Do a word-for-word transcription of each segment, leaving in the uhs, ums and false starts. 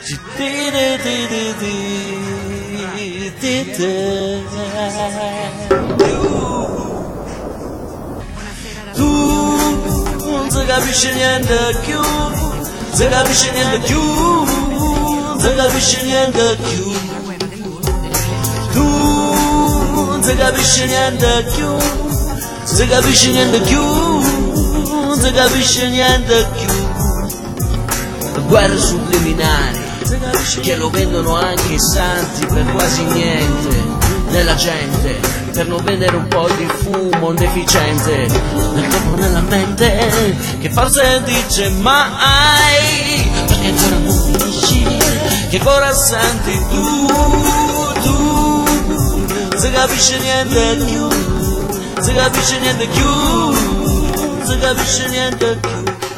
Tu non si capisce niente più, si capisce niente più, si capisce niente più. Tu non si capisce niente più, si capisce niente più, non si capisce niente più. Guerre subliminali che lo vendono anche i santi per quasi niente, nella gente, per non vendere un po' di fumo deficiente nel corpo, nella mente, che forse dice mai, perché ancora non finisci, che ancora senti tu, tu, si capisce niente più, si capisce niente più, si capisce niente più.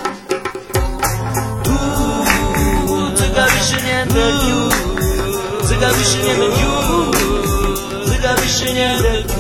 Si capisce niente più, si capisce niente più, si capisce niente più,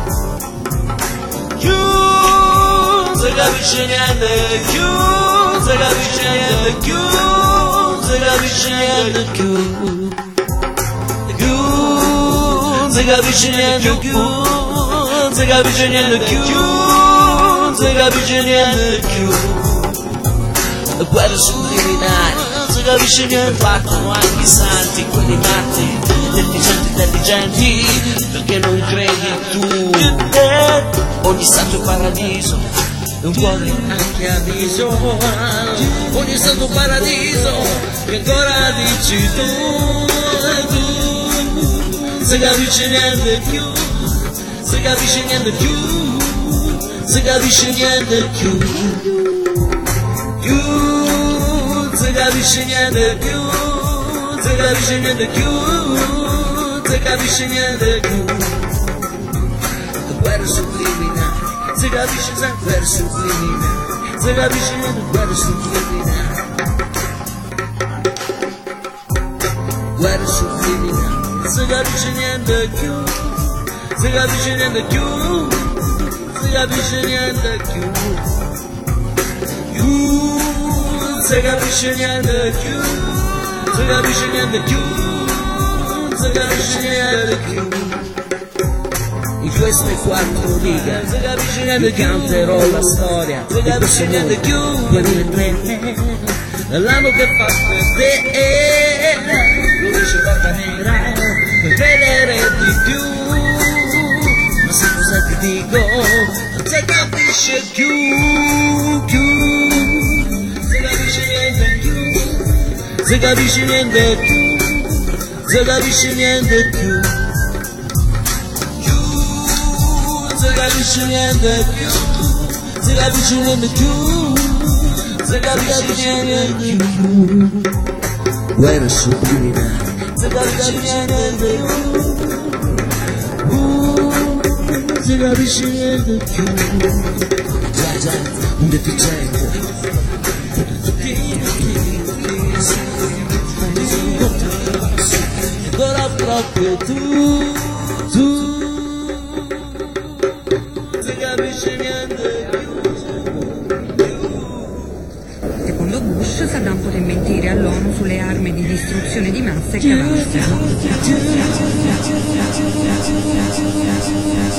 più, si capisce niente più, si capisce niente più, si capisce niente più, più, si capisce niente più, si capisce niente più, si capisce niente più. Guerre subliminali, si capisce niente, battono anche i santi, quelli matti, intelligenti, intelligenti, perché non credi tu? Ogni santo paradiso è un cuore anche avviso, ogni santo paradiso che ancora dici tu, tu, si capisce niente più, si capisce niente più, si capisce niente più. Più, si capisce niente più, si capisce niente più, si capisce niente più. Guerre subliminali, si capisce sempre guerre subliminali, si capisce niente guerre subliminali. Guerre subliminali, si capisce niente più, si capisce niente più, si capisce niente più. Si capisce niente più, si capisce niente più, si capisce niente più. In queste quattro righe si capisce niente più, canterò la storia di questo mondo duemilatré, l'anno che fa per te, lo dice porta nera per vedere di più. Ma se cosa ti dico, non si capisce più, più. Si capisce niente più, si capisce niente più, si capisce niente più, si capisce niente più, si capisce niente più. Guerre subliminali, si capisce niente più, si capisce niente più. Già già, un deficiente. Ancora proprio tu, tu, si capisce niente più. Secondo Bush, Saddam poté mentire all'ONU sulle armi di distruzione di massa e catastrofe.